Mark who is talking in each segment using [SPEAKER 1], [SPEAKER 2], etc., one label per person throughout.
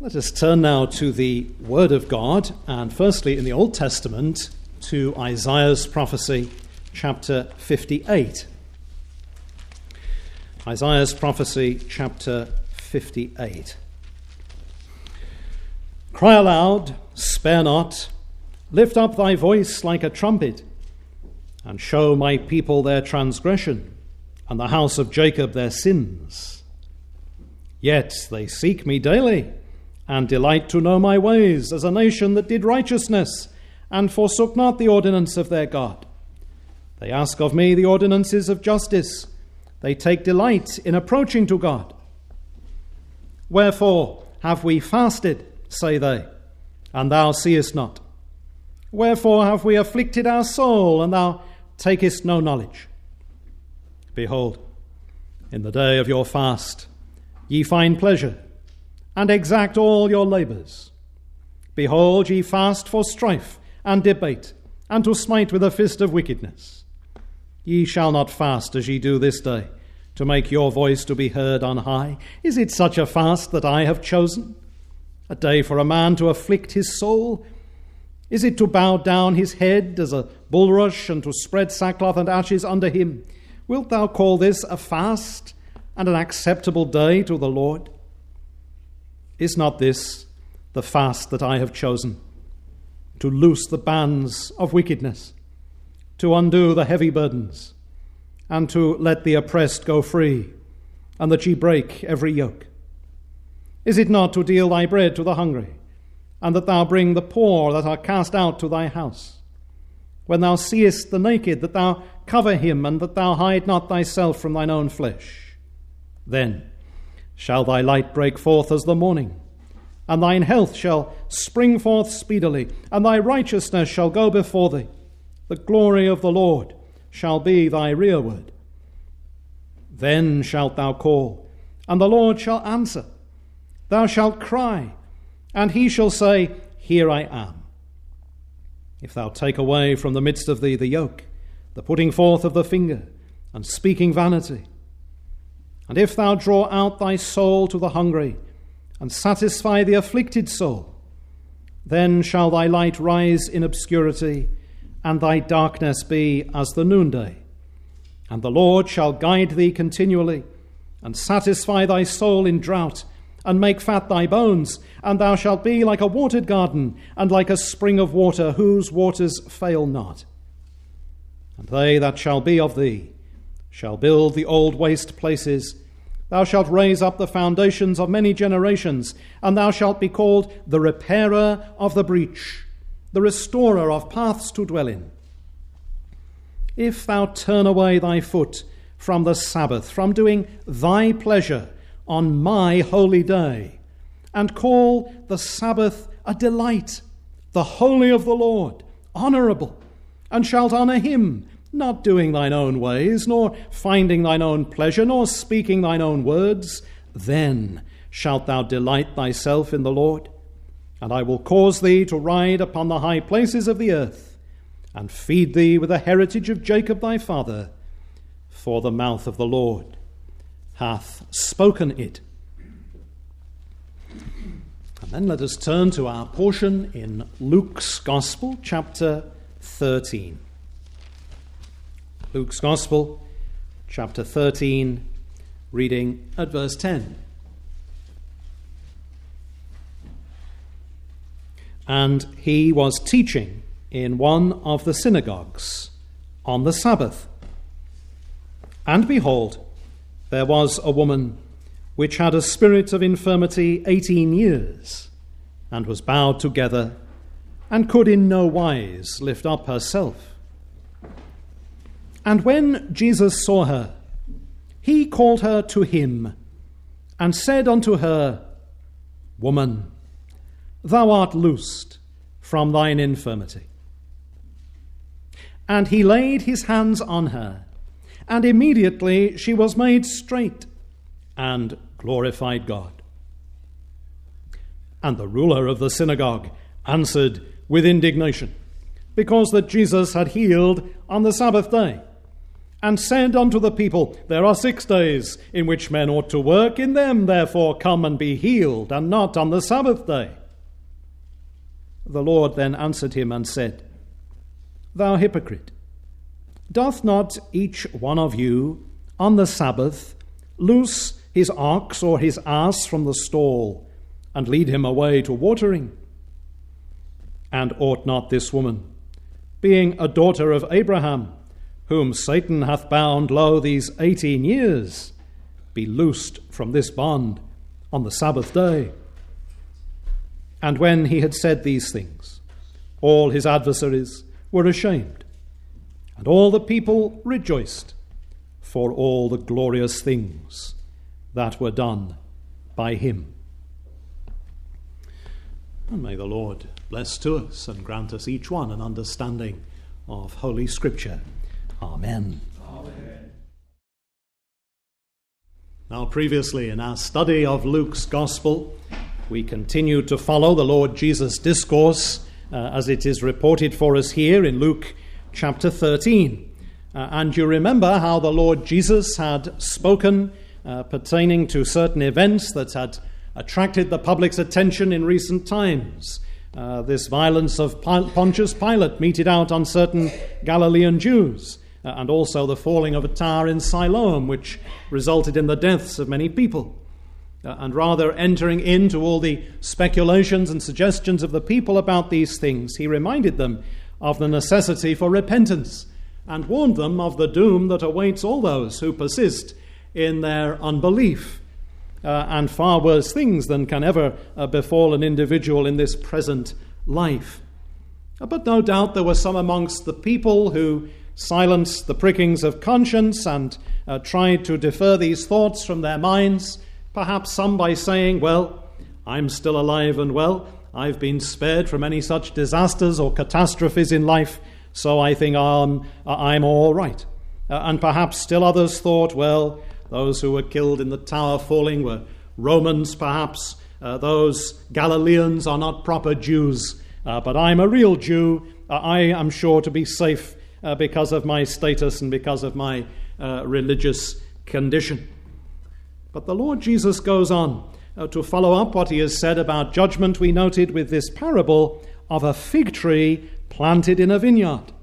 [SPEAKER 1] Let us turn now to the Word of God, and firstly in the Old Testament to Isaiah's prophecy, chapter 58. Isaiah's prophecy, chapter 58. Cry aloud, spare not, lift up thy voice like a trumpet, and show my people their transgression, and the house of Jacob their sins. Yet they seek me daily, and delight to know my ways, as a nation that did righteousness, and forsook not the ordinance of their God. They ask of me the ordinances of justice. They take delight in approaching to God. Wherefore have we fasted, say they, and thou seest not? Wherefore have we afflicted our soul, and thou takest no knowledge? Behold, in the day of your fast ye find pleasure, and exact all your labours. Behold, ye fast for strife and debate, and to smite with a fist of wickedness. Ye shall not fast as ye do this day, to make your voice to be heard on high. Is it such a fast that I have chosen? A day for a man to afflict his soul? Is it to bow down his head as a bulrush, and to spread sackcloth and ashes under him? Wilt thou call this a fast and an acceptable day to the Lord? Is not this the fast that I have chosen? To loose the bands of wickedness, to undo the heavy burdens, and to let the oppressed go free, and that ye break every yoke? Is it not to deal thy bread to the hungry, and that thou bring the poor that are cast out to thy house? When thou seest the naked, that thou cover him, and that thou hide not thyself from thine own flesh? Then shall thy light break forth as the morning, and thine health shall spring forth speedily, and thy righteousness shall go before thee. The glory of the Lord shall be thy rearward. Then shalt thou call, and the Lord shall answer. Thou shalt cry, and he shall say, Here I am. If thou take away from the midst of thee the yoke, the putting forth of the finger, and speaking vanity, and if thou draw out thy soul to the hungry, and satisfy the afflicted soul, then shall thy light rise in obscurity, and thy darkness be as the noonday. And the Lord shall guide thee continually, and satisfy thy soul in drought, and make fat thy bones, and thou shalt be like a watered garden, and like a spring of water, whose waters fail not. And they that shall be of thee shall build the old waste places. Thou shalt raise up the foundations of many generations, and thou shalt be called the repairer of the breach, the restorer of paths to dwell in. If thou turn away thy foot from the Sabbath, from doing thy pleasure on my holy day, and call the Sabbath a delight, the holy of the Lord, honourable, and shalt honour him, not doing thine own ways, nor finding thine own pleasure, nor speaking thine own words, then shalt thou delight thyself in the Lord, and I will cause thee to ride upon the high places of the earth, and feed thee with the heritage of Jacob thy father, for the mouth of the Lord hath spoken it. And then let us turn to our portion in Luke's Gospel, chapter 13. Luke's Gospel, chapter 13, reading at verse 10. And he was teaching in one of the synagogues on the Sabbath. And behold, there was a woman which had a spirit of infirmity 18 years, and was bowed together, and could in no wise lift up herself. And when Jesus saw her, he called her to him, and said unto her, Woman, thou art loosed from thine infirmity. And he laid his hands on her, and immediately she was made straight, and glorified God. And the ruler of the synagogue answered with indignation, because that Jesus had healed on the Sabbath day. and said unto the people, There are 6 days in which men ought to work, in them therefore come and be healed, and not on the Sabbath day. The Lord then answered him and said, Thou hypocrite, doth not each one of you on the Sabbath loose his ox or his ass from the stall, and lead him away to watering? And ought not this woman, being a daughter of Abraham, whom Satan hath bound, lo, these 18 years, be loosed from this bond on the Sabbath day? And when he had said these things, all his adversaries were ashamed, and all the people rejoiced for all the glorious things that were done by him. And may the Lord bless to us and grant us each one an understanding of Holy Scripture. Amen. Amen. Now, previously in our study of Luke's Gospel, we continued to follow the Lord Jesus' discourse as it is reported for us here in Luke chapter 13. And you remember how the Lord Jesus had spoken pertaining to certain events that had attracted the public's attention in recent times. This violence of Pontius Pilate meted out on certain Galilean Jews, and also the falling of a tower in Siloam, which resulted in the deaths of many people. And rather entering into all the speculations and suggestions of the people about these things, he reminded them of the necessity for repentance and warned them of the doom that awaits all those who persist in their unbelief, and far worse things than can ever befall an individual in this present life. But no doubt there were some amongst the people who silenced the prickings of conscience and tried to defer these thoughts from their minds, perhaps some by saying, well, I'm still alive and well, I've been spared from any such disasters or catastrophes in life, so I think I'm all right. And perhaps still others thought, well, those who were killed in the tower falling were Romans, perhaps. Those Galileans are not proper Jews, but I'm a real Jew. I am sure to be safe because of my status and because of my religious condition. But the Lord Jesus goes on to follow up what he has said about judgment, we noted, with this parable of a fig tree planted in a vineyard,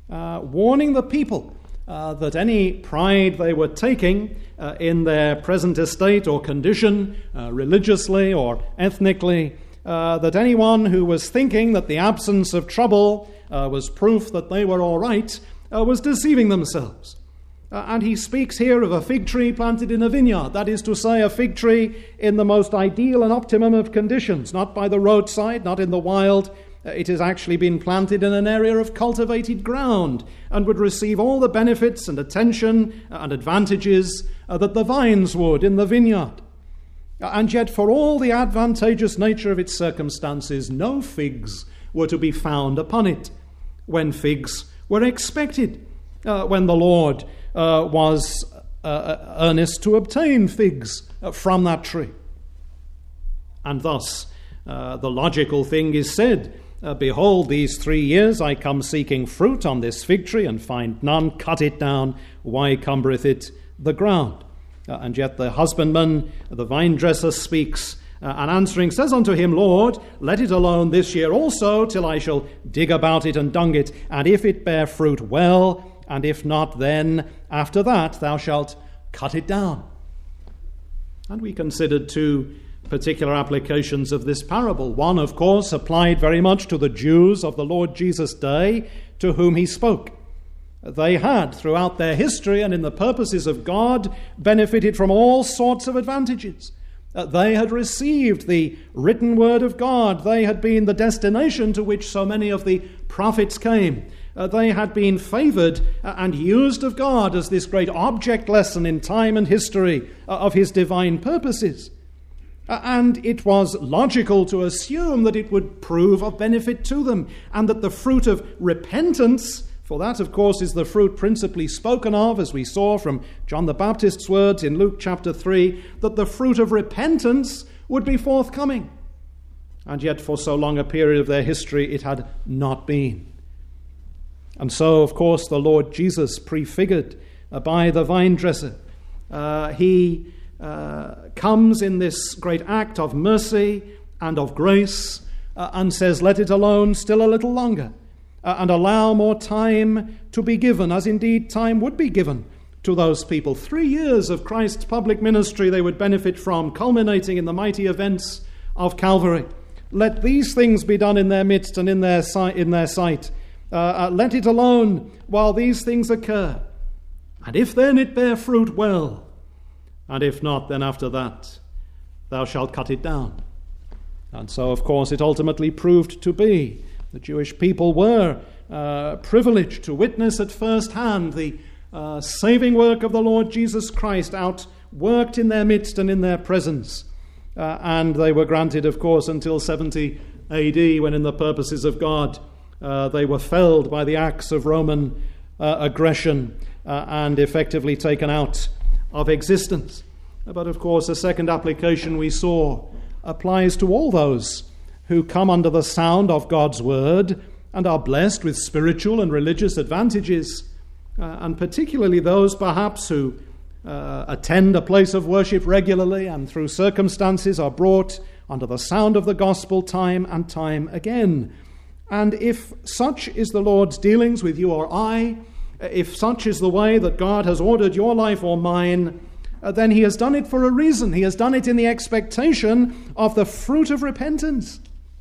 [SPEAKER 1] warning the people that any pride they were taking in their present estate or condition, religiously or ethnically, that anyone who was thinking that the absence of trouble was proof that they were all right, was deceiving themselves. And he speaks here of a fig tree planted in a vineyard, that is to say, a fig tree in the most ideal and optimum of conditions, not by the roadside, not in the wild. It has actually been planted in an area of cultivated ground and would receive all the benefits and attention and advantages that the vines would in the vineyard. And yet, for all the advantageous nature of its circumstances, no figs were to be found upon it, when figs were expected, when the Lord was earnest to obtain figs from that tree. And thus, the logical thing is said, Behold, these 3 years I come seeking fruit on this fig tree, and find none. Cut it down. Why cumbereth it the ground? And yet the husbandman, the vine dresser, speaks, and answering says unto him, Lord, let it alone this year also, till I shall dig about it and dung it. And if it bear fruit, well, and if not, then after that thou shalt cut it down. And we considered 2 particular applications of this parable. One, of course, applied very much to the Jews of the Lord Jesus' day, to whom he spoke. They had, throughout their history and in the purposes of God, benefited from all sorts of advantages. They had received the written word of God. They had been the destination to which so many of the prophets came. They had been favored and used of God as this great object lesson in time and history of his divine purposes. And it was logical to assume that it would prove of benefit to them, and that the fruit of repentance, for that, of course, is the fruit principally spoken of, as we saw from John the Baptist's words in Luke chapter 3, that the fruit of repentance would be forthcoming. And yet, for so long a period of their history, it had not been. And so, of course, the Lord Jesus prefigured by the vine dresser. He comes in this great act of mercy and of grace and says, let it alone still a little longer and allow more time to be given, as indeed time would be given to those people. 3 years of Christ's public ministry they would benefit from, culminating in the mighty events of Calvary. Let these things be done in their midst and in their sight. Let it alone while these things occur. And if then it bear fruit, well. And if not, then after that thou shalt cut it down. And so, of course, it ultimately proved to be. The Jewish people were privileged to witness at first hand the saving work of the Lord Jesus Christ outworked in their midst and in their presence. And they were granted, of course, until 70 AD, when in the purposes of God they were felled by the axe of Roman aggression and effectively taken out of existence. But of course, a second application we saw applies to all those who come under the sound of God's word and are blessed with spiritual and religious advantages, and particularly those perhaps who attend a place of worship regularly and through circumstances are brought under the sound of the gospel time and time again. And if such is the Lord's dealings with you or I, if such is the way that God has ordered your life or mine, then he has done it for a reason. He has done it in the expectation of the fruit of repentance.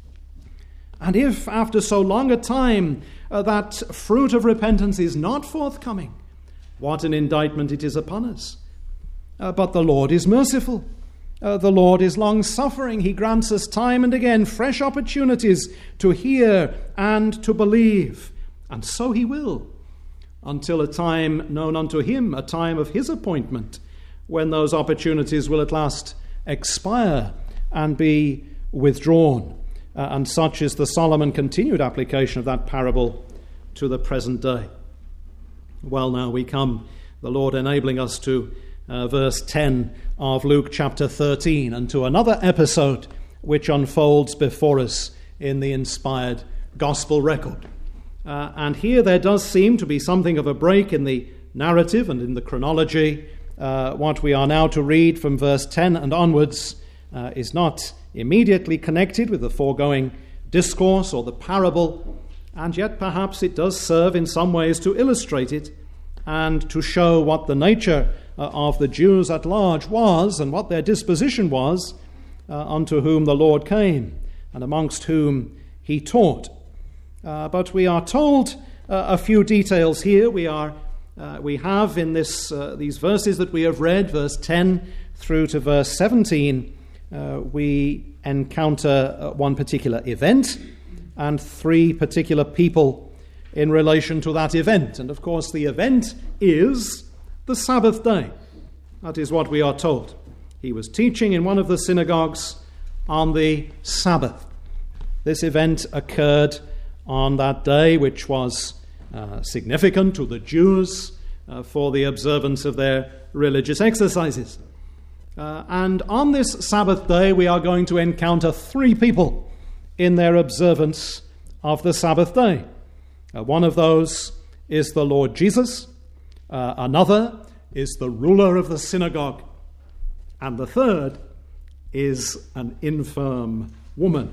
[SPEAKER 1] And if after so long a time that fruit of repentance is not forthcoming, what an indictment it is upon us. But the Lord is merciful. The Lord is long-suffering. He grants us time and again fresh opportunities to hear and to believe. And so he will, until a time known unto him, a time of his appointment, when those opportunities will at last expire and be withdrawn. And such is the solemn and continued application of that parable to the present day. Well, now we come, the Lord enabling us to verse 10 of Luke chapter 13, and to another episode which unfolds before us in the inspired gospel record. And here there does seem to be something of a break in the narrative and in the chronology. What we are now to read from verse 10 and onwards is not immediately connected with the foregoing discourse or the parable, and yet perhaps it does serve in some ways to illustrate it and to show what the nature of the Jews at large was and what their disposition was, unto whom the Lord came and amongst whom he taught. But we are told a few details here. We have in these verses that we have read, verse 10 through to verse 17, we encounter one particular event and three particular people in relation to that event. And of course, the event is the Sabbath day. That is what we are told. He was teaching in one of the synagogues on the Sabbath. This event occurred on that day, which was significant to the Jews for the observance of their religious exercises. And on this Sabbath day, we are going to encounter three people in their observance of the Sabbath day. One of those is the Lord Jesus. Another is the ruler of the synagogue. And the third is an infirm woman.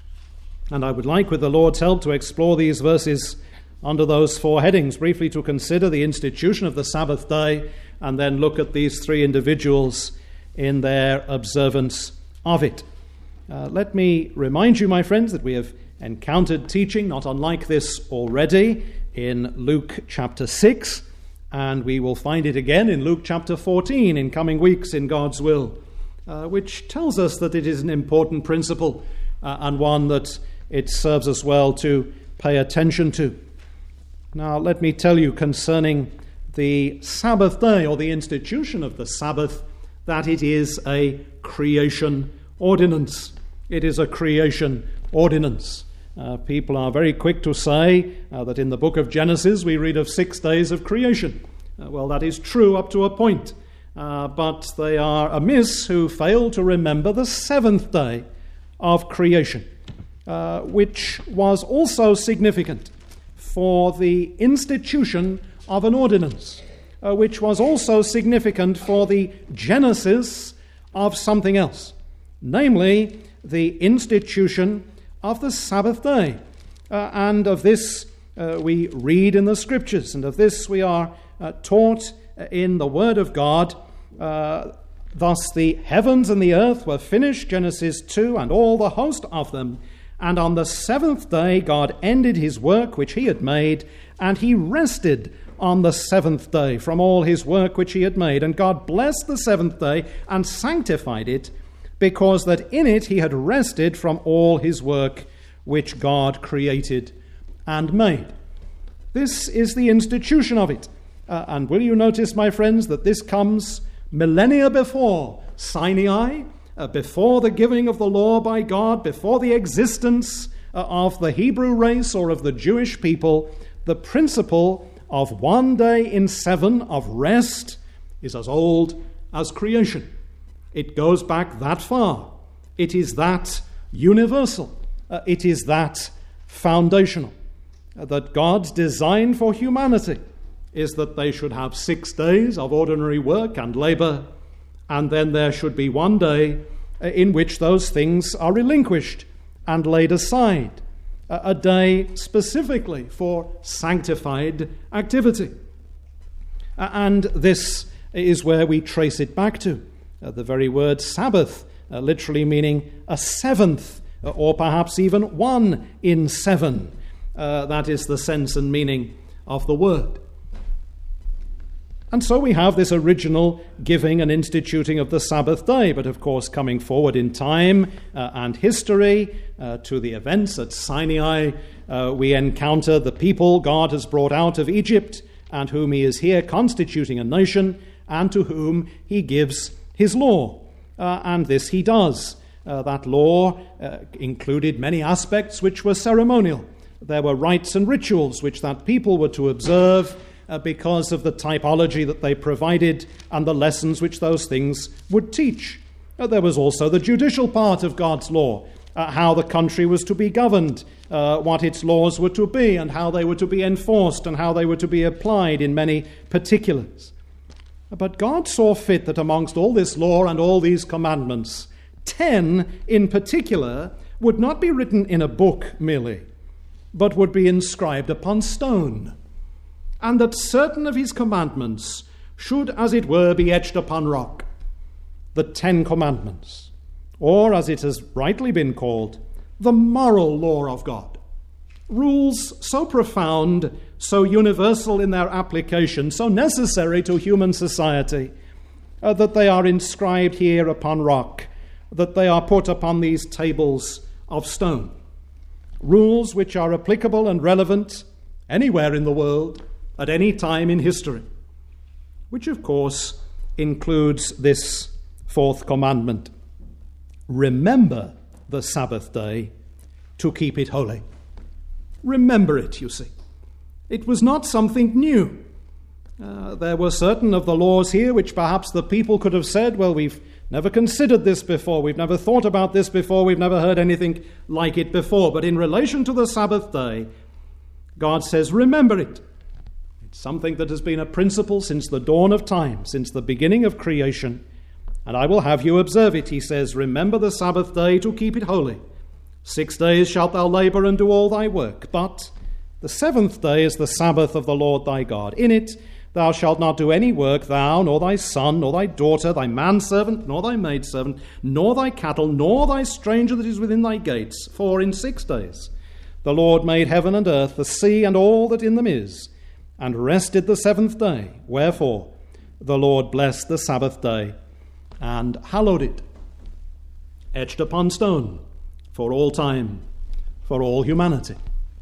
[SPEAKER 1] And I would like, with the Lord's help, to explore these verses under those four headings, briefly to consider the institution of the Sabbath day, and then look at these three individuals in their observance of it. Let me remind you, my friends, that we have encountered teaching not unlike this already in Luke chapter 6, and we will find it again in Luke chapter 14 in coming weeks in God's will, which tells us that it is an important principle and one that it serves us well to pay attention to. Now, let me tell you concerning the Sabbath day, or the institution of the Sabbath, that it is a creation ordinance. It is a creation ordinance. People are very quick to say that in the book of Genesis we read of 6 days of creation. Well, that is true up to a point, but they are amiss who fail to remember the 7th day of creation, which was also significant for the institution of an ordinance. which was also significant for the genesis of something else, namely the institution of the Sabbath day. And of this we read in the Scriptures, and of this we are taught in the Word of God. Thus the heavens and the earth were finished, Genesis 2, and all the host of them. And on the seventh day God ended his work which he had made, and he rested on the seventh day from all his work which he had made. And God blessed the seventh day and sanctified it, because that in it he had rested from all his work which God created and made. This is the institution of it. And will you notice, my friends, that this comes millennia before Sinai, before the giving of the law by God, before the existence of the Hebrew race or of the Jewish people. The principle of 1 day in 7 of rest is as old as creation. It goes back that far. It is that universal. It is that foundational. That God's design for humanity is that they should have 6 days of ordinary work and labor, and then there should be 1 day in which those things are relinquished and laid aside, a day specifically for sanctified activity. And this is where we trace it back to. The very word Sabbath, literally meaning a seventh, or perhaps even 1 in 7. That is the sense and meaning of the word. And so we have this original giving and instituting of the Sabbath day, but of course coming forward in time and history to the events at Sinai, we encounter the people God has brought out of Egypt and whom he is here constituting a nation, and to whom he gives his law. And this he does. That law included many aspects which were ceremonial. There were rites and rituals which that people were to observe because of the typology that they provided and the lessons which those things would teach. There was also the judicial part of God's law, how the country was to be governed, what its laws were to be, and how they were to be enforced, and how they were to be applied in many particulars. But God saw fit that amongst all this law and all these commandments, 10 in particular would not be written in a book merely, but would be inscribed upon stone, and that certain of his commandments should, as it were, be etched upon rock. The 10 Commandments, or as it has rightly been called, the moral law of God. Rules so profound, so universal in their application, so necessary to human society, that they are inscribed here upon rock, that they are put upon these tables of stone. Rules which are applicable and relevant anywhere in the world, at any time in history, which of course includes this 4th commandment. Remember the Sabbath day to keep it holy. Remember it, you see. It was not something new. There were certain of the laws here which perhaps the people could have said, well, we've never considered this before, we've never thought about this before, we've never heard anything like it before. But in relation to the Sabbath day, God says, remember it. It's something that has been a principle since the dawn of time, since the beginning of creation. And I will have you observe it, he says, remember the Sabbath day to keep it holy. 6 days shalt thou labor and do all thy work. But the 7th day is the Sabbath of the Lord thy God. In it thou shalt not do any work, thou, nor thy son, nor thy daughter, thy manservant, nor thy maidservant, nor thy cattle, nor thy stranger that is within thy gates. For in 6 days the Lord made heaven and earth, the sea, and all that in them is, and rested the 7th day. Wherefore the Lord blessed the Sabbath day and hallowed it, etched upon stone, for all time, for all humanity.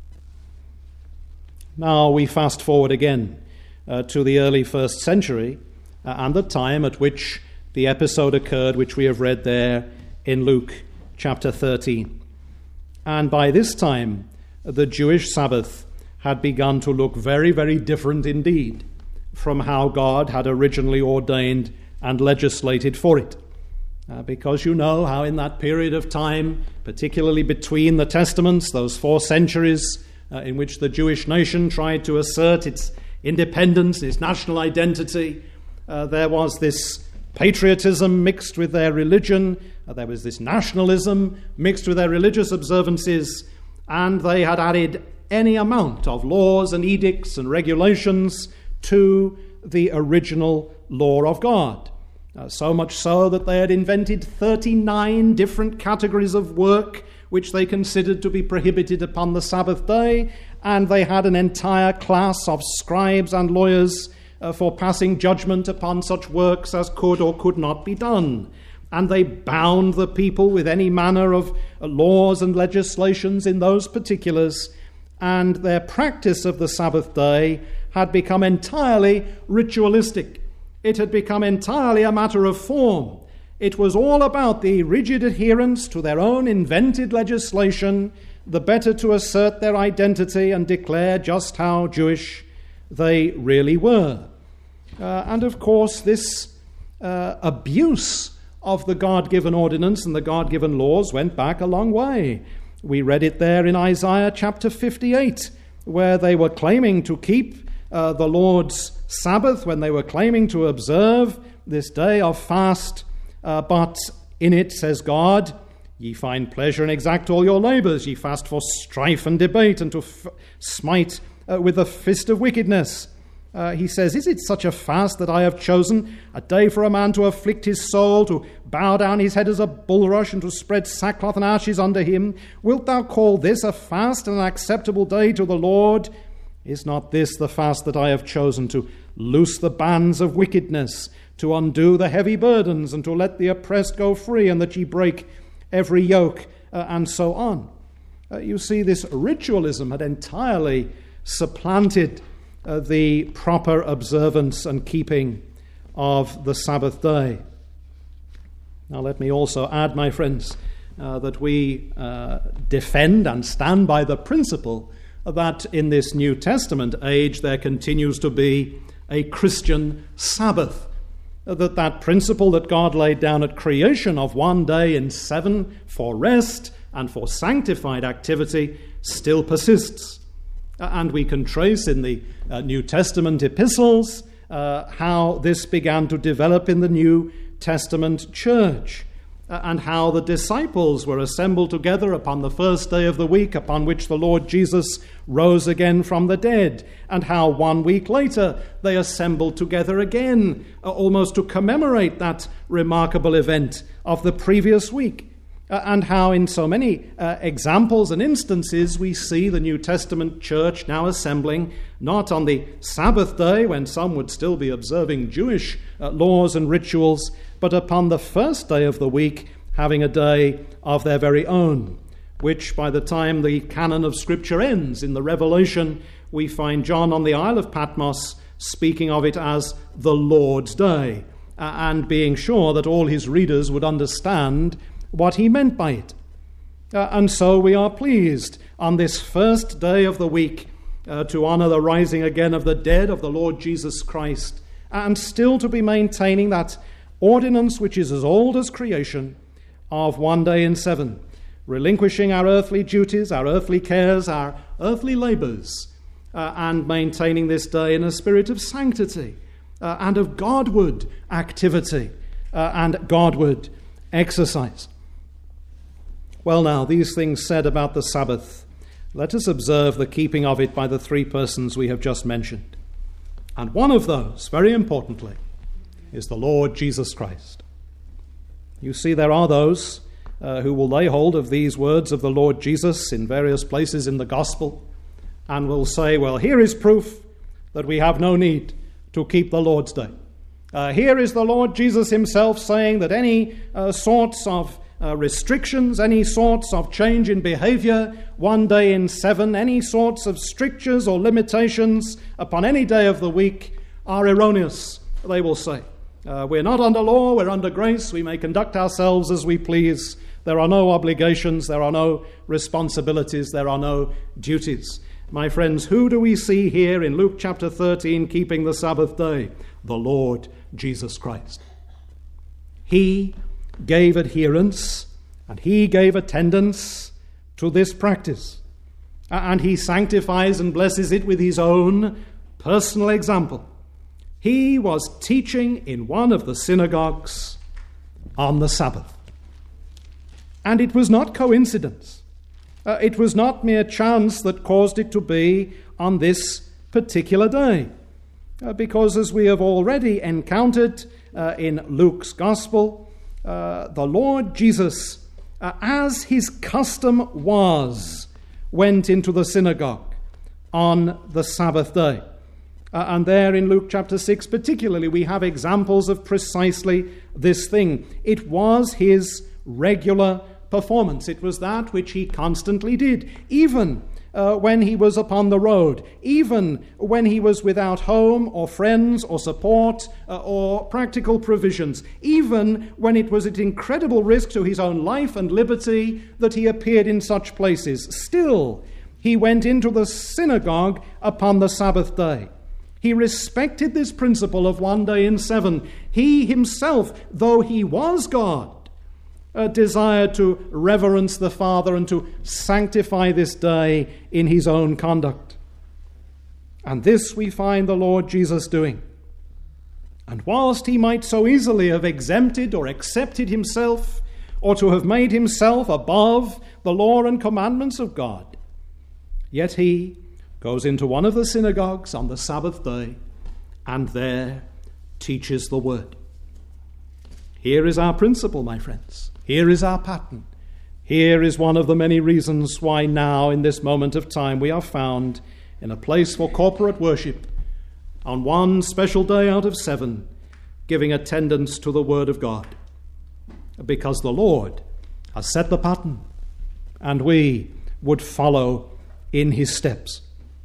[SPEAKER 1] Now we fast forward again to the early 1st century and the time at which the episode occurred which we have read there in Luke chapter 13. And by this time, the Jewish Sabbath had begun to look very, very different indeed from how God had originally ordained and legislated for it. Because you know how in that period of time, particularly between the Testaments, those 4 centuries in which the Jewish nation tried to assert its independence, this national identity. There was this patriotism mixed with their religion. There was this nationalism mixed with their religious observances. And they had added any amount of laws and edicts and regulations to the original law of God. So much so that they had invented 39 different categories of work which they considered to be prohibited upon the Sabbath day, and they had an entire class of scribes and lawyers for passing judgment upon such works as could or could not be done. And they bound the people with any manner of laws and legislations in those particulars, and their practice of the Sabbath day had become entirely ritualistic. It had become entirely a matter of form. It was all about the rigid adherence to their own invented legislation, the better to assert their identity and declare just how Jewish they really were. And of course, this abuse of the God-given ordinance and the God-given laws went back a long way. We read it there in Isaiah chapter 58, where they were claiming to keep the Lord's Sabbath, when they were claiming to observe this day of fast. But in it, says God, ye find pleasure and exact all your labours. Ye fast for strife and debate, and to smite with the fist of wickedness. He says, is it such a fast that I have chosen, a day for a man to afflict his soul, to bow down his head as a bulrush, and to spread sackcloth and ashes under him? Wilt thou call this a fast and an acceptable day to the Lord? Is not this the fast that I have chosen, to loose the bands of wickedness, to undo the heavy burdens, and to let the oppressed go free, and that ye break every yoke, and so on? You see, this ritualism had entirely supplanted the proper observance and keeping of the Sabbath day. Now let me also add, my friends, that we defend and stand by the principle that in this New Testament age there continues to be a Christian Sabbath. That principle that God laid down at creation of one day in 7 for rest and for sanctified activity still persists. And we can trace in the New Testament epistles how this began to develop in the New Testament church, and how the disciples were assembled together upon the first day of the week upon which the Lord Jesus rose again from the dead, and how 1 week later they assembled together again, almost to commemorate that remarkable event of the previous week. And how in so many examples and instances we see the New Testament church now assembling not on the Sabbath day, when some would still be observing Jewish laws and rituals, but upon the first day of the week, having a day of their very own, which by the time the canon of Scripture ends in the Revelation, we find John on the Isle of Patmos speaking of it as the Lord's Day, and being sure that all his readers would understand what he meant by it. And so we are pleased on this first day of the week to honour the rising again of the dead of the Lord Jesus Christ, and still to be maintaining that ordinance which is as old as creation of 1 day in 7, relinquishing our earthly duties, our earthly cares, our earthly labours, and maintaining this day in a spirit of sanctity and of Godward activity and Godward exercise. Well, now, these things said about the Sabbath, let us observe the keeping of it by the three persons we have just mentioned. And one of those, very importantly, is the Lord Jesus Christ. You see, there are those who will lay hold of these words of the Lord Jesus in various places in the gospel and will say, well, here is proof that we have no need to keep the Lord's Day. Here is the Lord Jesus himself saying that any sorts of restrictions, any sorts of change in behavior, 1 day in 7, any sorts of strictures or limitations upon any day of the week are erroneous, they will say. We're not under law, we're under grace, we may conduct ourselves as we please. There are no obligations, there are no responsibilities, there are no duties. My friends, who do we see here in Luke chapter 13 keeping the Sabbath day? The Lord Jesus Christ. He gave adherence and he gave attendance to this practice. And he sanctifies and blesses it with his own personal example. He was teaching in one of the synagogues on the Sabbath. And it was not coincidence. It was not mere chance that caused it to be on this particular day. Because as we have already encountered in Luke's Gospel, the Lord Jesus, as his custom was, went into the synagogue on the Sabbath day. And there in Luke chapter 6 particularly, we have examples of precisely this thing. It was his regular performance. It was that which he constantly did, even when he was upon the road, even when he was without home or friends or support or practical provisions, even when it was at incredible risk to his own life and liberty that he appeared in such places. Still, he went into the synagogue upon the Sabbath day. He respected this principle of 1 day in 7. He himself, though he was God, desired to reverence the Father and to sanctify this day in his own conduct. And this we find the Lord Jesus doing. And whilst he might so easily have exempted or accepted himself, or to have made himself above the law and commandments of God, yet he goes into one of the synagogues on the Sabbath day and there teaches the word. Here is our principle, my friends. Here is our pattern. Here is one of the many reasons why now, in this moment of time, we are found in a place for corporate worship on one special day out of 7, giving attendance to the Word of God. Because the Lord has set the pattern, and we would follow in his steps.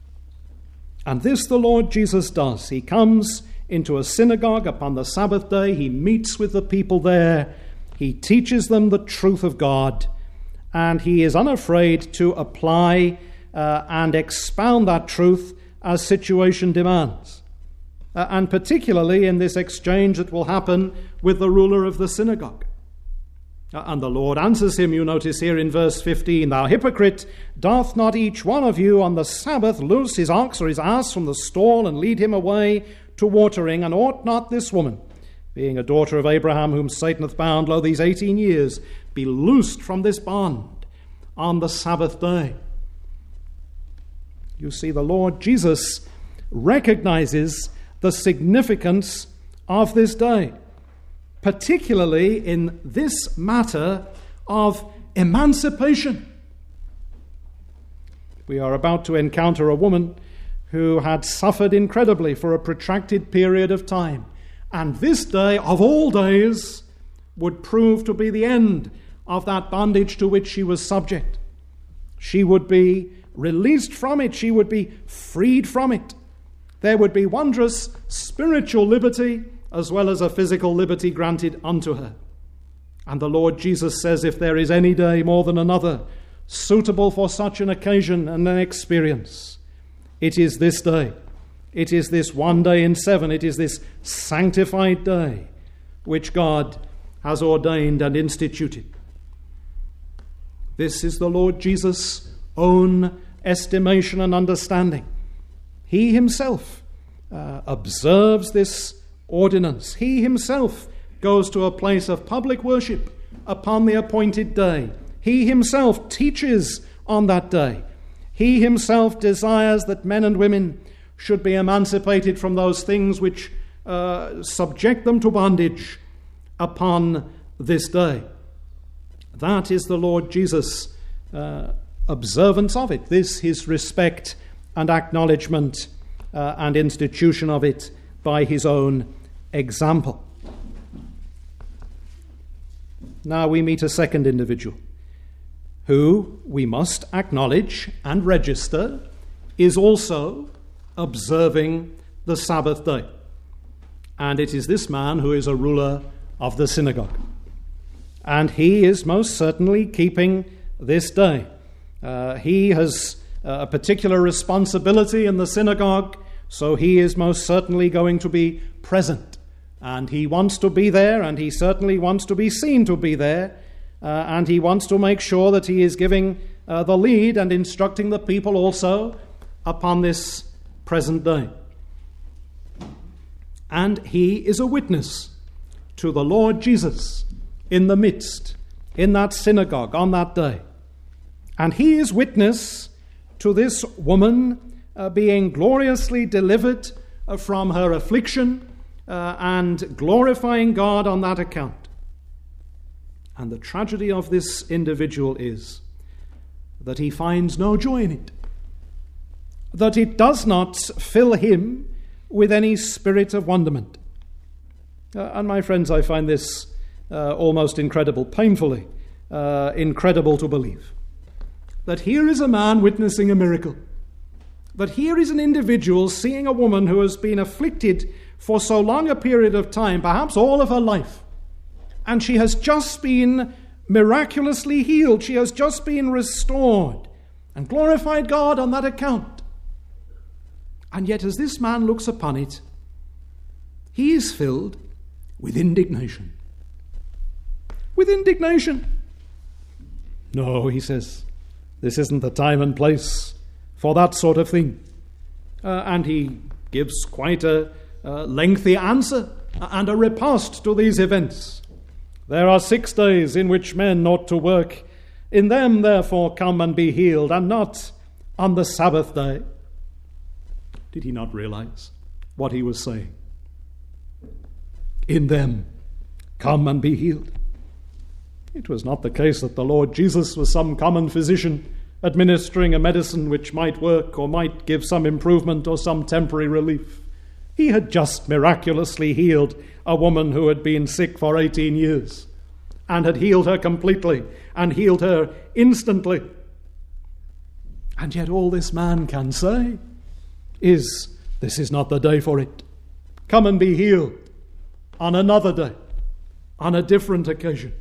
[SPEAKER 1] And this the Lord Jesus does. He comes into a synagogue upon the Sabbath day. He meets with the people there. He teaches them the truth of God, and he is unafraid to apply and expound that truth as situation demands. And particularly in this exchange that will happen with the ruler of the synagogue. And the Lord answers him, you notice here in verse 15, "Thou hypocrite, doth not each one of you on the Sabbath loose his ox or his ass from the stall and lead him away to watering? And ought not this woman, being a daughter of Abraham, whom Satan hath bound, lo, these 18 years, be loosed from this bond on the Sabbath day?" You see, the Lord Jesus recognizes the significance of this day, particularly in this matter of emancipation. We are about to encounter a woman who had suffered incredibly for a protracted period of time. And this day, of all days, would prove to be the end of that bondage to which she was subject. She would be released from it. She would be freed from it. There would be wondrous spiritual liberty as well as a physical liberty granted unto her. And the Lord Jesus says, if there is any day more than another suitable for such an occasion and an experience, it is this day. It is this 1 day in 7. It is this sanctified day which God has ordained and instituted. This is the Lord Jesus' own estimation and understanding. He himself observes this ordinance. He himself goes to a place of public worship upon the appointed day. He himself teaches on that day. He himself desires that men and women should be emancipated from those things which subject them to bondage upon this day. That is the Lord Jesus' observance of it. This his respect and acknowledgement and institution of it by his own example. Now we meet a second individual who we must acknowledge and register is also observing the Sabbath day. And it is this man who is a ruler of the synagogue. And he is most certainly keeping this day. He has a particular responsibility in the synagogue, so he is most certainly going to be present. And he wants to be there, and he certainly wants to be seen to be there, and he wants to make sure that he is giving the lead and instructing the people also upon this present day. And he is a witness to the Lord Jesus in the midst, in that synagogue on that day. And he is witness to this woman being gloriously delivered from her affliction and glorifying God on that account. And the tragedy of this individual is that he finds no joy in it, that it does not fill him with any spirit of wonderment. And my friends, I find this almost incredible, painfully incredible to believe. That here is a man witnessing a miracle. That here is an individual seeing a woman who has been afflicted for so long a period of time, perhaps all of her life. And she has just been miraculously healed. She has just been restored and glorified God on that account. And yet as this man looks upon it, he is filled with indignation. With indignation. No, he says, this isn't the time and place for that sort of thing. And he gives quite a lengthy answer and a riposte to these events. There are 6 days in which men ought to work. In them, therefore, come and be healed, and not on the Sabbath day. Did he not realize what he was saying? In them, come and be healed. It was not the case that the Lord Jesus was some common physician administering a medicine which might work or might give some improvement or some temporary relief. He had just miraculously healed a woman who had been sick for 18 years and had healed her completely and healed her instantly. And yet all this man can say is, this is not the day for it. Come and be healed on another day, on a different occasion.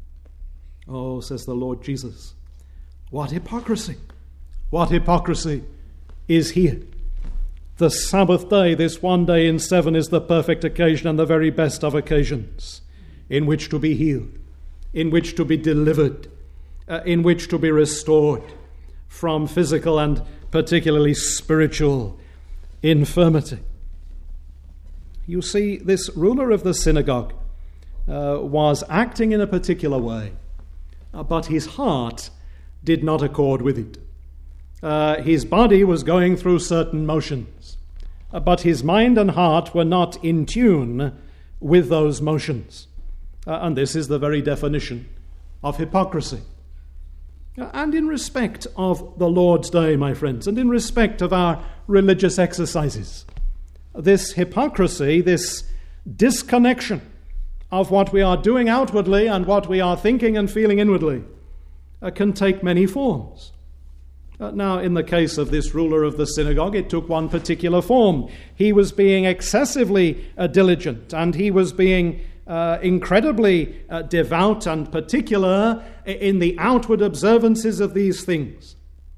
[SPEAKER 1] Oh, says the Lord Jesus, what hypocrisy! What hypocrisy is here. The Sabbath day, this one day in 7, is the perfect occasion and the very best of occasions in which to be healed, in which to be delivered, in which to be restored from physical and particularly spiritual infirmity. You see, this ruler of the synagogue was acting in a particular way, but his heart did not accord with it. His body was going through certain motions, but his mind and heart were not in tune with those motions. And this is the very definition of hypocrisy. And in respect of the Lord's Day, my friends, and in respect of our religious exercises, this hypocrisy, this disconnection of what we are doing outwardly and what we are thinking and feeling inwardly can take many forms. Now, in the case of this ruler of the synagogue, it took one particular form. He was being excessively diligent, and he was being incredibly devout and particular in the outward observances of these things.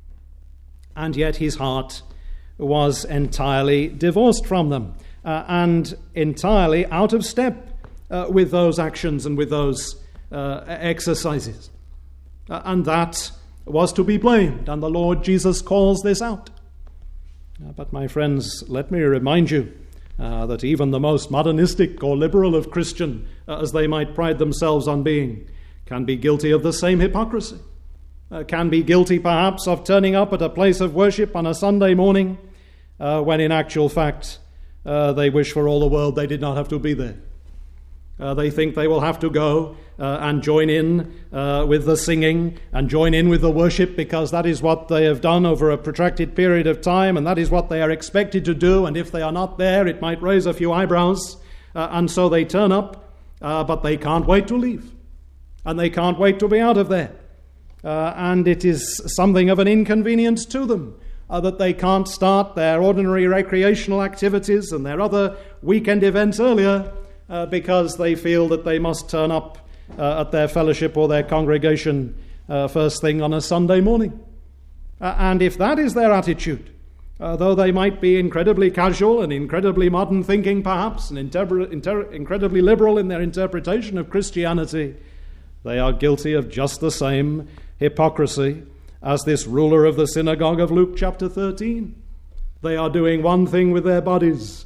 [SPEAKER 1] And yet his heart was entirely divorced from them and entirely out of step with those actions and with those exercises. And that was to be blamed, and the Lord Jesus calls this out. But my friends, let me remind you that even the most modernistic or liberal of Christian, as they might pride themselves on being, can be guilty of the same hypocrisy, can be guilty perhaps of turning up at a place of worship on a Sunday morning when in actual fact they wish for all the world they did not have to be there. They think they will have to go and join in with the singing and join in with the worship because that is what they have done over a protracted period of time, and that is what they are expected to do, and if they are not there it might raise a few eyebrows, and so they turn up, but they can't wait to leave, and they can't wait to be out of there, and it is something of an inconvenience to them that they can't start their ordinary recreational activities and their other weekend events earlier because they feel that they must turn up at their fellowship or their congregation first thing on a Sunday morning. And if that is their attitude, though they might be incredibly casual and incredibly modern thinking perhaps, and incredibly liberal in their interpretation of Christianity, they are guilty of just the same hypocrisy as this ruler of the synagogue of Luke chapter 13. They are doing one thing with their bodies,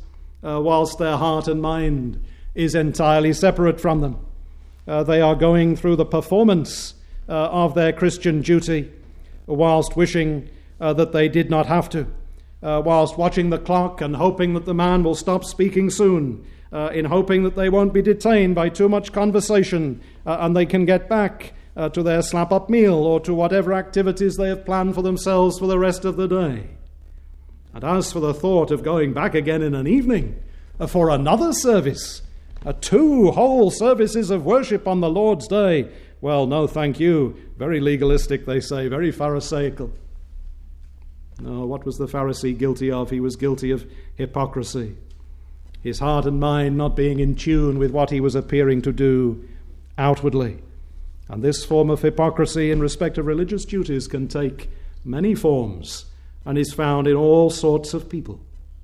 [SPEAKER 1] whilst their heart and mind is entirely separate from them. They are going through the performance of their Christian duty, whilst wishing that they did not have to, whilst watching the clock and hoping that the man will stop speaking soon, in hoping that they won't be detained by too much conversation and they can get back to their slap-up meal or to whatever activities they have planned for themselves for the rest of the day. And as for the thought of going back again in an evening for another service, 2 whole services of worship on the Lord's Day, well, no, thank you. Very legalistic, they say, very Pharisaical. No, what was the Pharisee guilty of? He was guilty of hypocrisy. His heart and mind not being in tune with what he was appearing to do outwardly. And this form of hypocrisy in respect of religious duties can take many forms and is found in all sorts of people.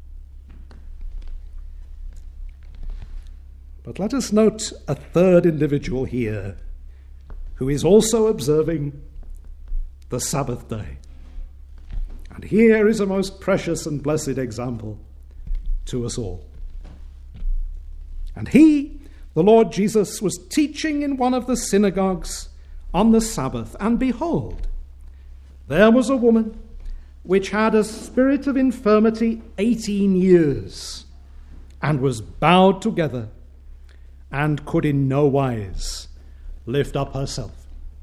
[SPEAKER 1] But let us note a third individual here who is also observing the Sabbath day. And here is a most precious and blessed example to us all. And he, the Lord Jesus, was teaching in one of the synagogues on the Sabbath, and behold, there was a woman which had a spirit of infirmity 18 years, and was bowed together, and could in no wise lift up herself.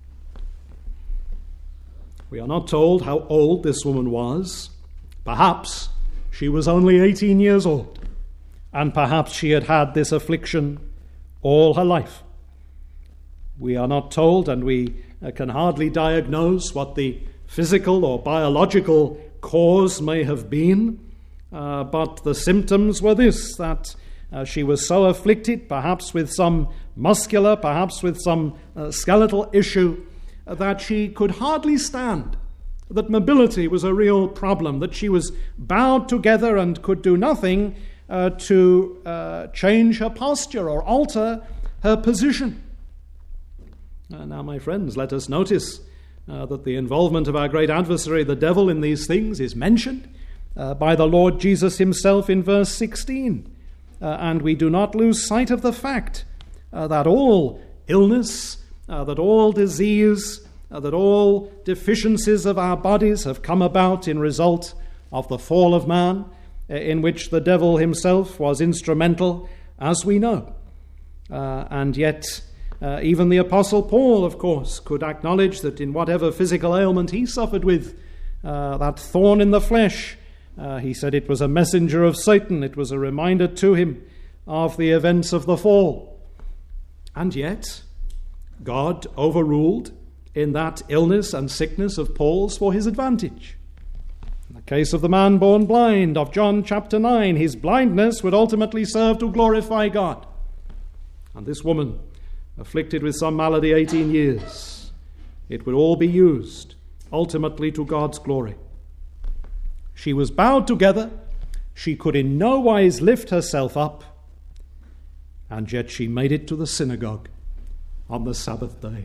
[SPEAKER 1] We are not told how old this woman was. Perhaps she was only 18 years old, and perhaps she had had this affliction all her life. We are not told, and we can hardly diagnose what the physical or biological cause may have been, but the symptoms were this, that she was so afflicted, perhaps with some muscular, perhaps with some skeletal issue, that she could hardly stand, that mobility was a real problem, that she was bowed together and could do nothing to change her posture or alter her position. Now, my friends, let us notice that the involvement of our great adversary, the devil, in these things is mentioned by the Lord Jesus himself in verse 16. And we do not lose sight of the fact that all illness, that all disease, that all deficiencies of our bodies have come about in result of the fall of man, in which the devil himself was instrumental, as we know. And yet, even the Apostle Paul, of course, could acknowledge that in whatever physical ailment he suffered with, that thorn in the flesh, he said it was a messenger of Satan. It was a reminder to him of the events of the fall. And yet, God overruled in that illness and sickness of Paul's for his advantage. In the case of the man born blind of John chapter 9, his blindness would ultimately serve to glorify God. And this woman, afflicted with some malady 18 years, it would all be used ultimately to God's glory. She was bowed together, she could in no wise lift herself up, and yet she made it to the synagogue on the Sabbath day.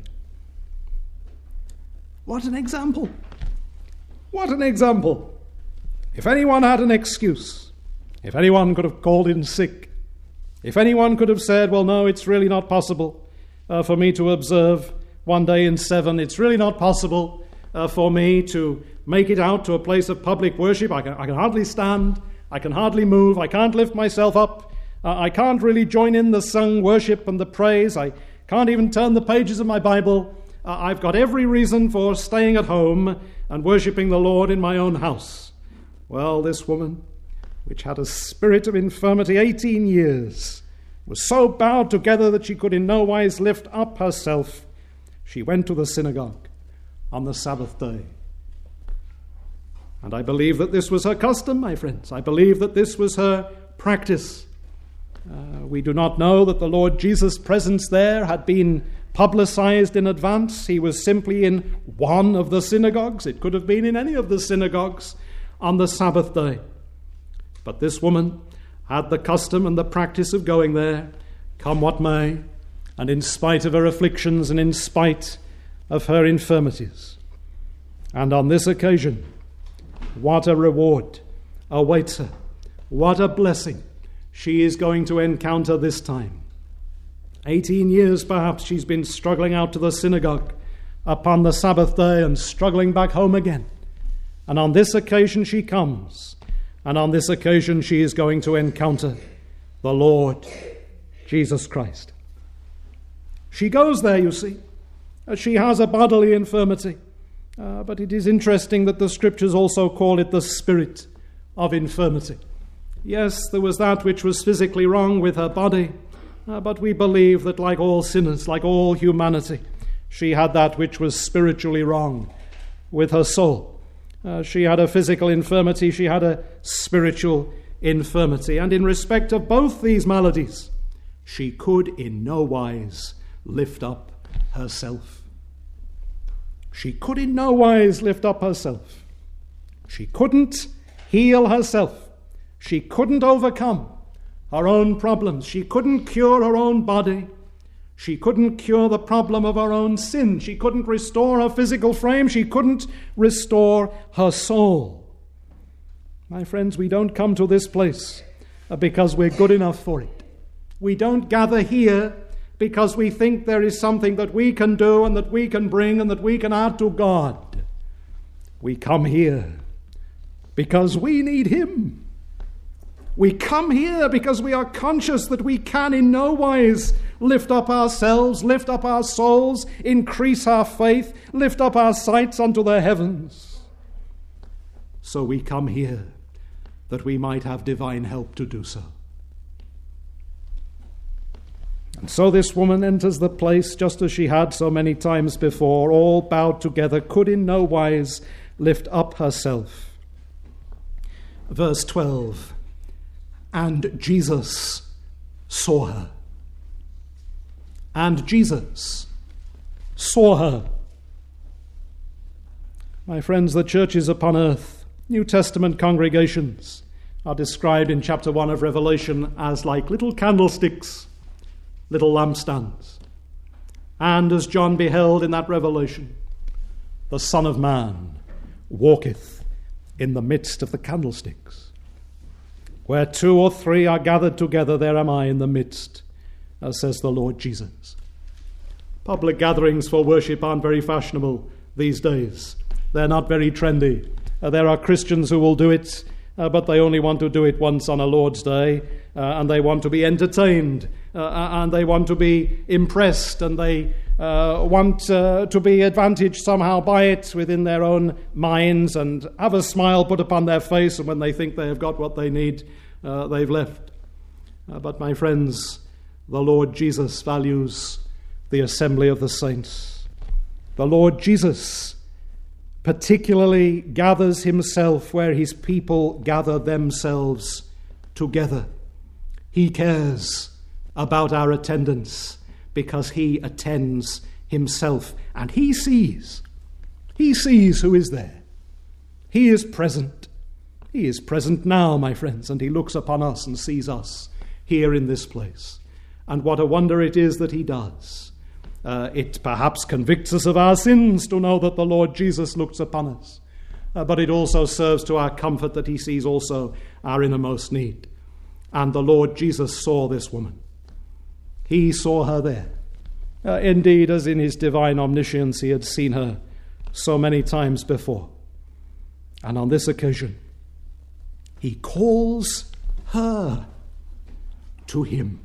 [SPEAKER 1] What an example! What an example! If anyone had an excuse, if anyone could have called in sick, if anyone could have said, well, no, it's really not possible for me to observe one day in 7, it's really not possible for me to make it out to a place of public worship. I can hardly stand, I can hardly move, I can't lift myself up, I can't really join in the sung worship and the praise, I can't even turn the pages of my Bible. I've got every reason for staying at home and worshipping the Lord in my own house. Well, this woman, which had a spirit of infirmity 18 years, was so bowed together that she could in no wise lift up herself. She went to the synagogue on the Sabbath day. And I believe that this was her custom, my friends. I believe that this was her practice. We do not know that the Lord Jesus' presence there had been publicized in advance. He was simply in one of the synagogues. It could have been in any of the synagogues on the Sabbath day. But this woman had the custom and the practice of going there, come what may, and in spite of her afflictions and in spite of her infirmities. And on this occasion, what a reward awaits her. What a blessing she is going to encounter this time. 18 years perhaps she's been struggling out to the synagogue upon the Sabbath day and struggling back home again. And on this occasion she comes, and on this occasion she is going to encounter the Lord Jesus Christ. She goes there, you see. She has a bodily infirmity, but it is interesting that the scriptures also call it the spirit of infirmity. Yes, there was that which was physically wrong with her body, but we believe that like all sinners, like all humanity, she had that which was spiritually wrong with her soul. She had a physical infirmity, she had a spiritual infirmity. And in respect of both these maladies, she could in no wise lift up herself. She could in no wise lift up herself. She couldn't heal herself. She couldn't overcome her own problems. She couldn't cure her own body. She couldn't cure the problem of her own sin. She couldn't restore her physical frame. She couldn't restore her soul. My friends, we don't come to this place because we're good enough for it. We don't gather here because we think there is something that we can do and that we can bring and that we can add to God. We come here because we need Him. We come here because we are conscious that we can in no wise lift up ourselves, lift up our souls, increase our faith, lift up our sights unto the heavens. So we come here that we might have divine help to do so. And so this woman enters the place just as she had so many times before, all bowed together, could in no wise lift up herself. Verse 12, and Jesus saw her. And Jesus saw her. My friends, the churches upon earth, New Testament congregations, are described in chapter 1 of Revelation as like little candlesticks, little lampstands. And as John beheld in that revelation, the Son of Man walketh in the midst of the candlesticks. Where 2 or 3 are gathered together, there am I in the midst, as says the Lord Jesus. Public gatherings for worship aren't very fashionable these days. They're not very trendy. There are Christians who will do it, but they only want to do it once on a Lord's Day, and they want to be entertained, and they want to be impressed, and they want to be advantaged somehow by it within their own minds and have a smile put upon their face, and when they think they have got what they need, they've left. But my friends, the Lord Jesus values the assembly of the saints. The Lord Jesus particularly gathers himself where his people gather themselves together. He cares about our attendance because he attends himself, and he sees who is there. He is present. He is present now, my friends, and he looks upon us and sees us here in this place. And what a wonder it is that he does. It perhaps convicts us of our sins to know that the Lord Jesus looks upon us. But it also serves to our comfort that he sees also our innermost need. And the Lord Jesus saw this woman. He saw her there. Indeed, as in his divine omniscience, he had seen her so many times before. And on this occasion, he calls her to him.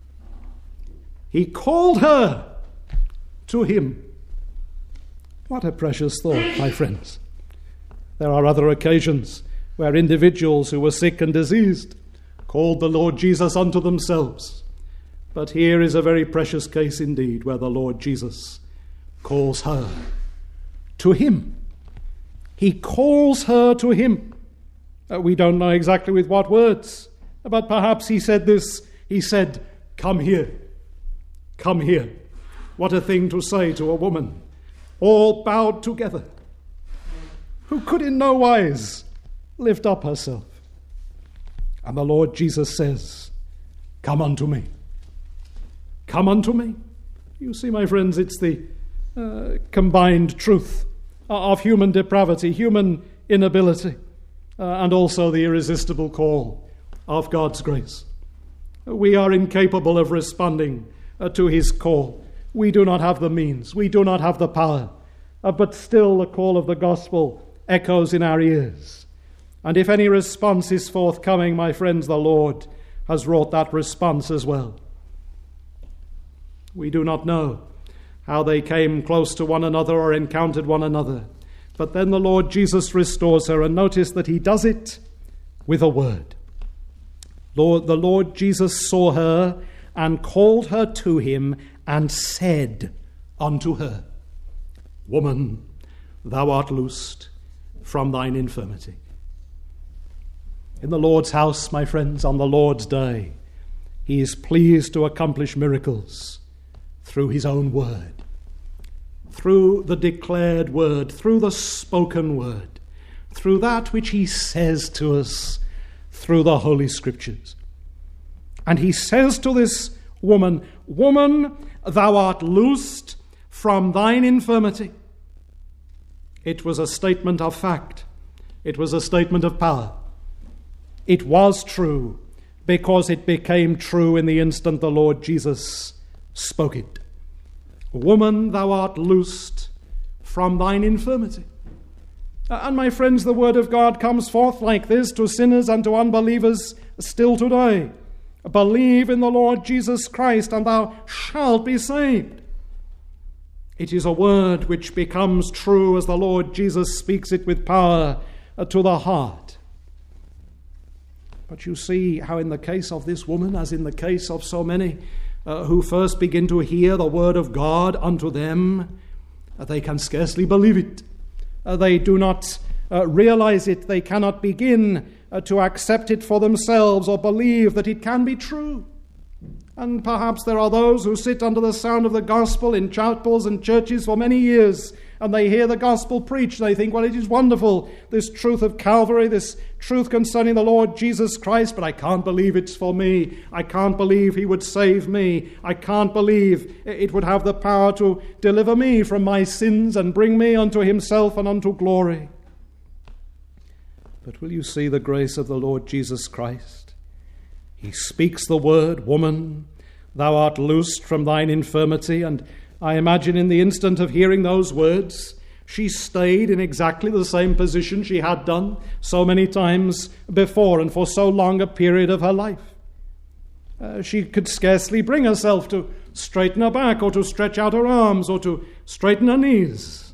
[SPEAKER 1] He called her to him. What a precious thought, my friends. There are other occasions where individuals who were sick and diseased called the Lord Jesus unto themselves. But here is a very precious case indeed, where the Lord Jesus calls her to him. He calls her to him. We don't know exactly with what words, but perhaps he said this. He said, "Come here. Come here." What a thing to say to a woman, all bowed together, who could in no wise lift up herself. And the Lord Jesus says, "Come unto me. Come unto me." You see, my friends, it's the combined truth of human depravity, human inability, and also the irresistible call of God's grace. We are incapable of responding to his call. We do not have the means. We do not have the power. But still the call of the gospel echoes in our ears. And if any response is forthcoming, my friends, the Lord has wrought that response as well. We do not know how they came close to one another or encountered one another. But then the Lord Jesus restores her, and notice that he does it with a word. The Lord Jesus saw her and called her to him and said unto her, Woman, thou art loosed from thine infirmity. In the Lord's house, my friends, on the Lord's day, he is pleased to accomplish miracles through his own word, through the declared word, through the spoken word, through that which he says to us through the Holy Scriptures. And he says to this woman, Woman, thou art loosed from thine infirmity. It was a statement of fact. It was a statement of power. It was true because it became true in the instant the Lord Jesus spoke it. Woman, thou art loosed from thine infirmity. And my friends, the word of God comes forth like this to sinners and to unbelievers still today. Believe in the Lord Jesus Christ and thou shalt be saved. It is a word which becomes true as the Lord Jesus speaks it with power to the heart. But you see how in the case of this woman, as in the case of so many who first begin to hear the word of God unto them, they can scarcely believe it. They do not realize it. They cannot begin to accept it for themselves or believe that it can be true. And perhaps there are those who sit under the sound of the gospel in chapels and churches for many years, and they hear the gospel preached. They think, well, it is wonderful, this truth of Calvary, this truth concerning the Lord Jesus Christ, but I can't believe it's for me. I can't believe he would save me. I can't believe it would have the power to deliver me from my sins and bring me unto himself and unto glory. But will you see the grace of the Lord Jesus Christ? He speaks the word, Woman, thou art loosed from thine infirmity. And I imagine in the instant of hearing those words, she stayed in exactly the same position she had done so many times before and for so long a period of her life. She could scarcely bring herself to straighten her back or to stretch out her arms or to straighten her knees.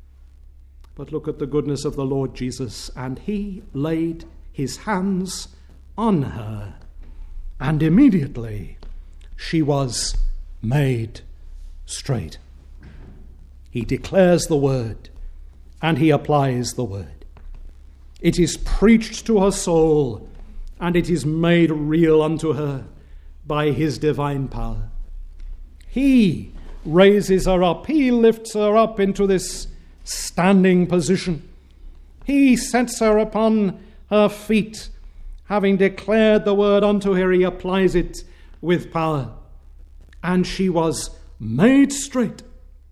[SPEAKER 1] But look at the goodness of the Lord Jesus, and he laid his hands on her, and immediately she was made straight. He declares the word, and he applies the word. It is preached to her soul, and it is made real unto her by his divine power. He raises her up. He lifts her up into this standing position. He sets her upon her feet. Having declared the word unto her, he applies it with power. And she was made straight.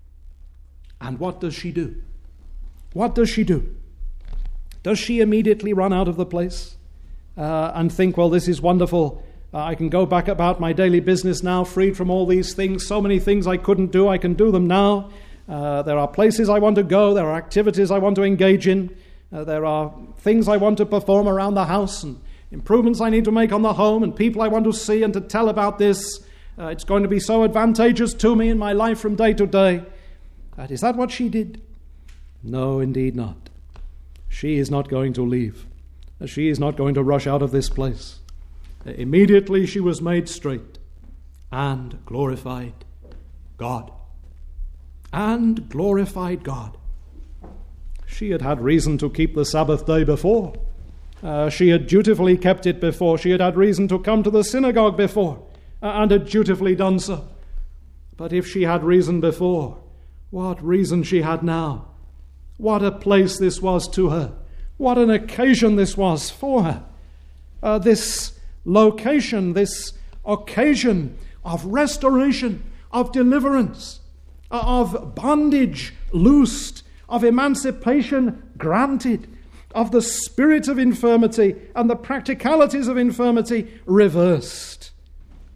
[SPEAKER 1] And what does she do? What does she do? Does she immediately run out of the place and think, well, this is wonderful. I can go back about my daily business now, freed from all these things. So many things I couldn't do, I can do them now. There are places I want to go. There are activities I want to engage in. There are things I want to perform around the house and improvements I need to make on the home and people I want to see and to tell about this. It's going to be so advantageous to me in my life from day to day. Is that what she did? No, indeed not. She is not going to leave. She is not going to rush out of this place. Immediately she was made straight and glorified God. And glorified God. She had had reason to keep the Sabbath day before. She had dutifully kept it before. She had had reason to come to the synagogue before and had dutifully done so. But if she had reason before, what reason she had now. What a place this was to her. What an occasion this was for her. This location, this occasion of restoration, of deliverance, of bondage loosed, of emancipation granted, of the spirit of infirmity and the practicalities of infirmity reversed.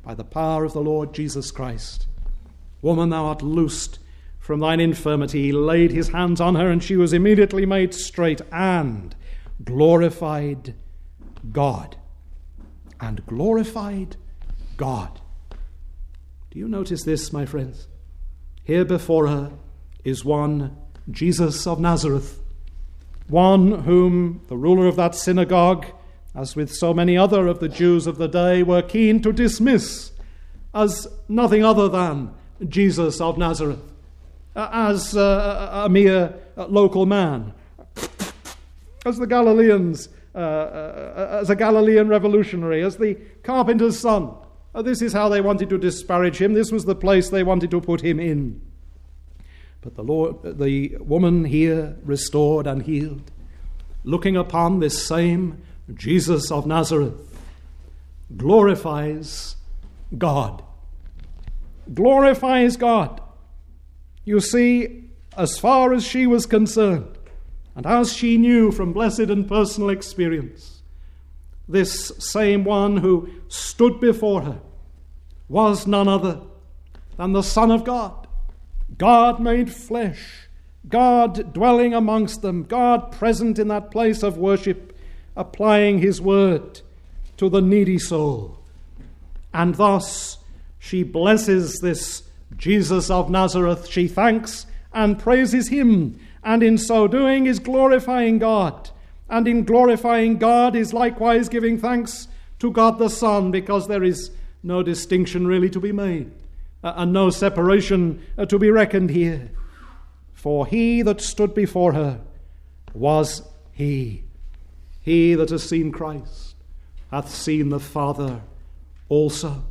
[SPEAKER 1] by the power of the Lord Jesus Christ. Woman, thou art loosed from thine infirmity. He laid his hands on her, and she was immediately made straight and glorified God. And glorified God. Do you notice this, my friends? Here before her is one Jesus of Nazareth, one whom the ruler of that synagogue, as with so many other of the Jews of the day, were keen to dismiss as nothing other than Jesus of Nazareth, as a mere local man, as the Galileans, as a Galilean revolutionary, as the carpenter's son. This is how they wanted to disparage him. This was the place they wanted to put him in. But the woman here, restored and healed, looking upon this same Jesus of Nazareth, glorifies God. Glorifies God. You see, as far as she was concerned, and as she knew from blessed and personal experience, this same one who stood before her was none other than the Son of God. God made flesh, God dwelling amongst them, God present in that place of worship, applying his word to the needy soul. And thus she blesses this Jesus of Nazareth. She thanks and praises him, and in so doing is glorifying God. And in glorifying God is likewise giving thanks to God the Son, because there is no distinction really to be made, and no separation to be reckoned here. For he that stood before her was he. He that has seen Christ hath seen the Father also.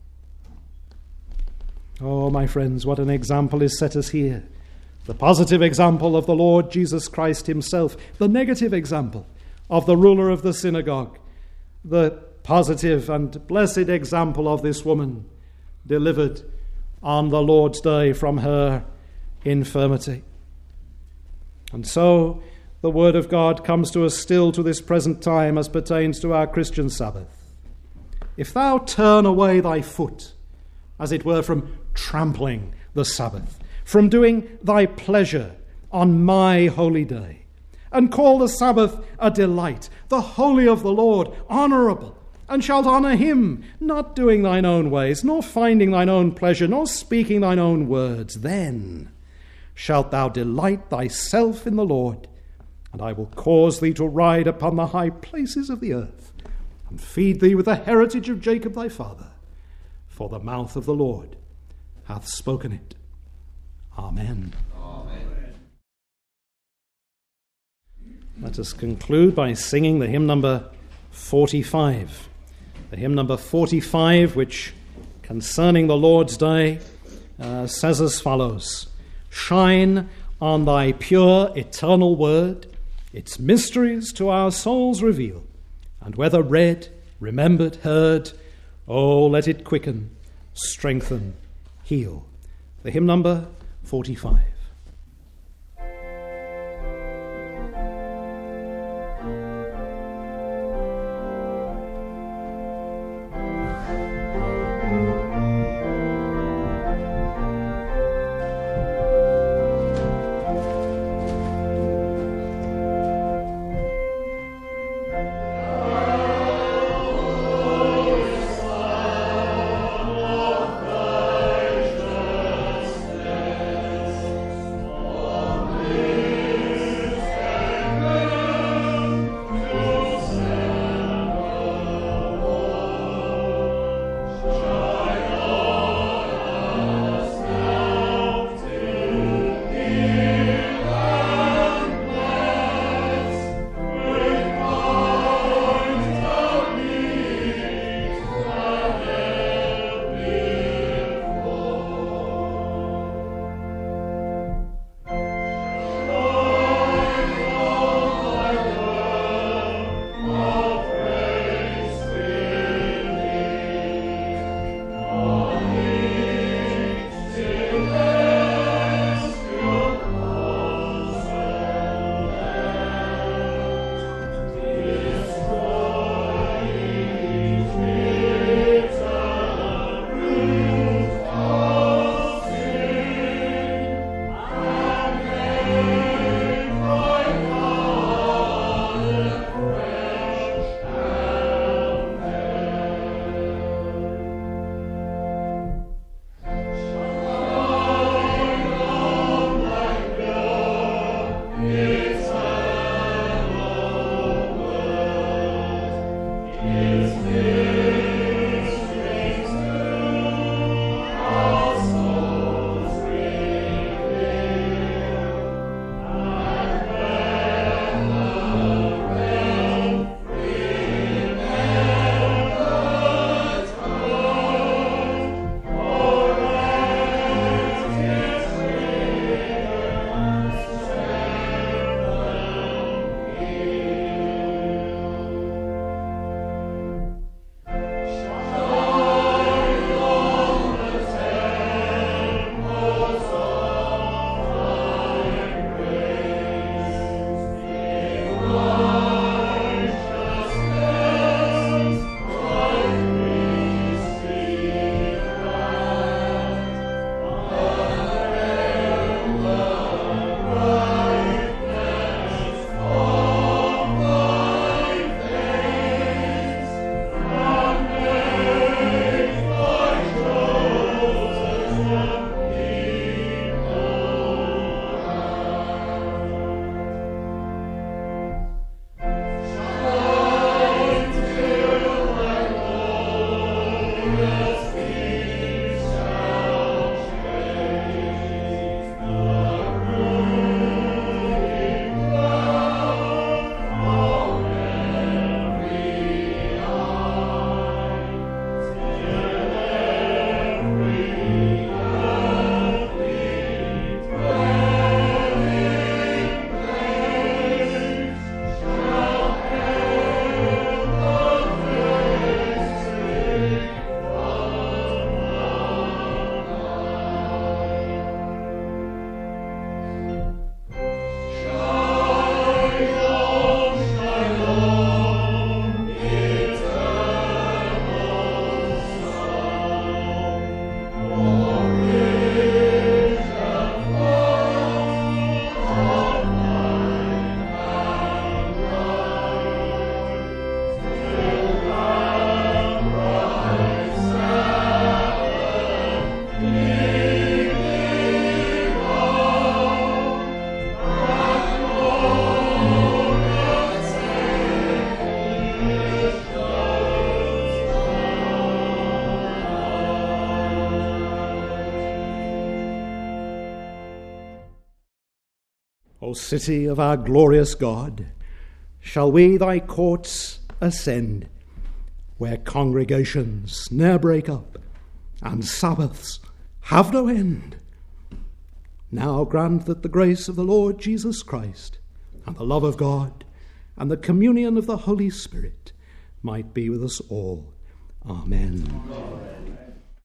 [SPEAKER 1] Oh, my friends, what an example is set us here. The positive example of the Lord Jesus Christ himself. The negative example of the ruler of the synagogue. The positive and blessed example of this woman delivered on the Lord's day from her infirmity. And so the word of God comes to us still to this present time as pertains to our Christian Sabbath. If thou turn away thy foot, as it were, from trampling the Sabbath, from doing thy pleasure on my holy day, and call the Sabbath a delight, the holy of the Lord honourable, and shalt honour him, not doing thine own ways, nor finding thine own pleasure, nor speaking thine own words, then shalt thou delight thyself in the Lord, and I will cause thee to ride upon the high places of the earth, and feed thee with the heritage of Jacob thy father, for the mouth of the Lord hath spoken it. Amen. Amen. Let us conclude by singing the hymn number 45. The hymn number 45, which concerning the Lord's day says as follows: Shine on thy pure eternal word, its mysteries to our souls reveal, and whether read, remembered, heard, oh, let it quicken, strengthen, heal. The hymn number 45. O city of our glorious God, shall we thy courts ascend, where congregations ne'er break up, and Sabbaths have no end? Now grant that the grace of the Lord Jesus Christ, and the love of God, and the communion of the Holy Spirit might be with us all. Amen. Amen.